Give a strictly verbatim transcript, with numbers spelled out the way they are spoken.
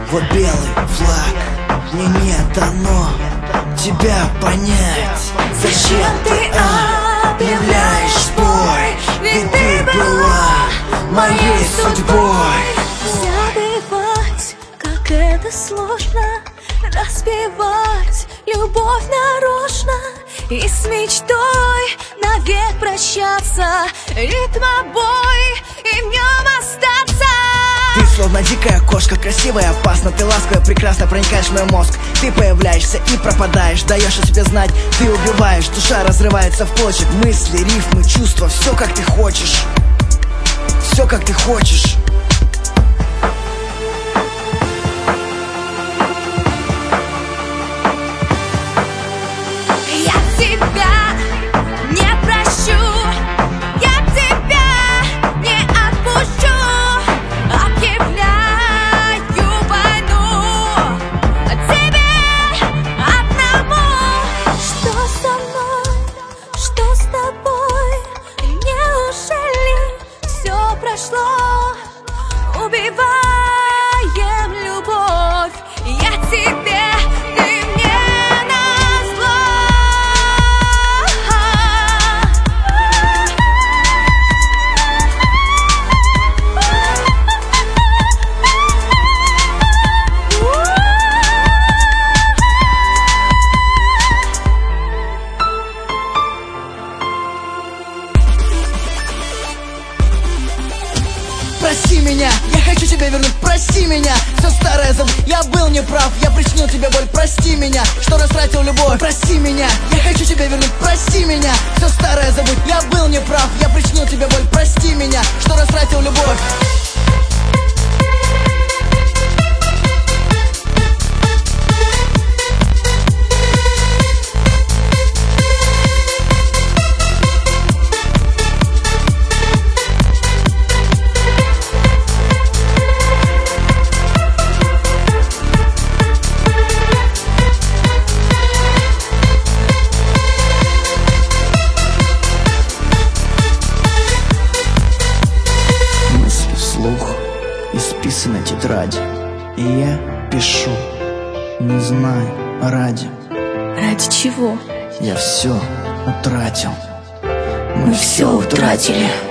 Вот белый флаг, мне не дано тебя понять. Зачем ты объявляешь бой? Ведь ты была моей судьбой. Забывать, как это сложно, распевать любовь нарочно и с мечтой навек прощаться, ритм бой и в нем остаться. Ты словно дикая кошка, красивая, опасна. Ты ласковая, прекрасно проникаешь в мой мозг. Ты появляешься и пропадаешь, даешь о себе знать. Ты убиваешь, душа разрывается в клочья. Мысли, рифмы, чувства, все как ты хочешь. Все как ты хочешь. Я тебя не прощу, я тебя не отпущу. Объявляю войну тебе одному. Что со мной, что с тобой? Неужели все прошло? Убиваем любовь. Я тебе, ты мне назло. Прости меня, я хочу тебя вернуть, прости меня. Все старое забудь, я был неправ, я причинил тебе боль, прости меня, что растратил любовь. Прости меня, я хочу тебя вернуть, прости меня. Все старое забудь, я был неправ, я причинил тебе боль, прости меня, что растратил любовь. Исписана тетрадь, и я пишу, не знаю ради. Ради чего? Я все утратил. Мы все утратили.